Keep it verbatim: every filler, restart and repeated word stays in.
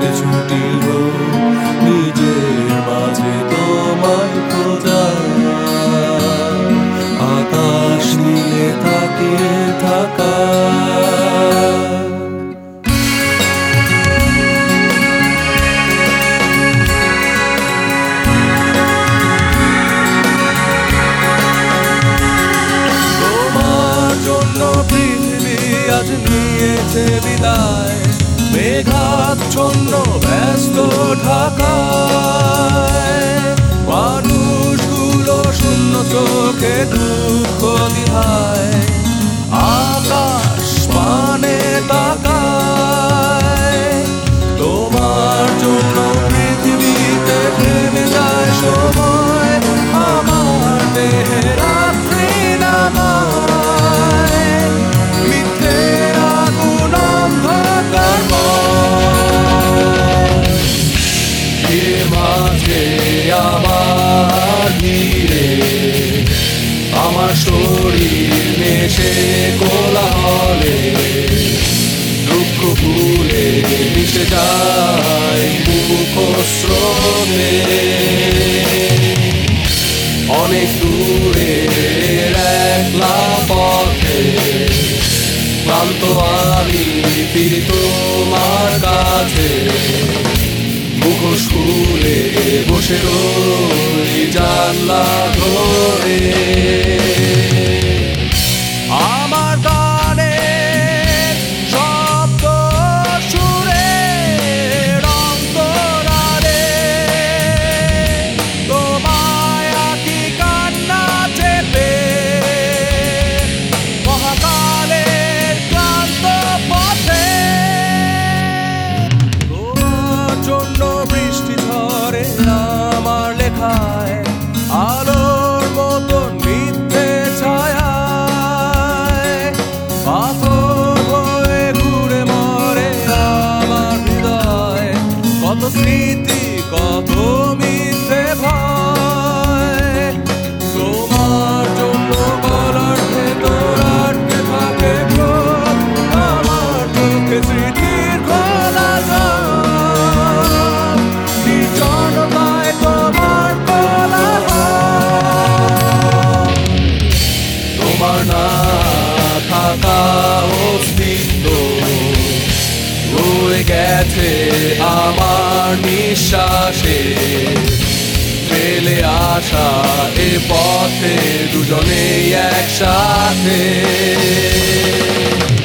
কাছে ছুটিল নিজের মাঝে তোমায় খোঁজা। আকাশ নীলে তাকিয়ে থাকা। আজ নিয়েছে বিদায় মেঘাচ্ছন্ন ব্যস্ত ঢাকায়। মানুষগুলো শূন্য চোখে দুঃখ দিহায় আকাশ পানে তাকায়। তোমার জন্য পৃথিবীতে থেমে যায় সময়, আমার দেহে রাত্রি নামায়। আমার ধীরে আমার শরীর নেশে কোলাহলে দুঃখ ভুলে মিশে যায় মুখস্রোতে। অনেক দূরে একলা পথে ক্লান্ত আমি ফিরি তোমার কাছে। মুখোশ খুলে বসে রই জানলা ধরে। আমার গানে শব্দ সুরে অন্তরালে তোমায় আঁকি কান্না চেপে মহাকালের ক্লান্ত পথে। তোমার জন্য বৃষ্টি ঝরে আমার লেখায় আলোর মতন মিথ্যে ছায়ায়। পাথর হয়ে ঘুরে মরে আমার হৃদয়, কত স্মৃতি কত মিথ্যে ভয়। তোমার জন্য গলার ভেতর আটকে থাকে ক্রোধ, আমার চোখে স্মৃতির খোলা যায়। তোমার না থাকা অস্তিত্ব রয়ে গেছে আমার নিঃশ্বাসে। ফেলে আসা এ পথে দুজনেই একসাথে।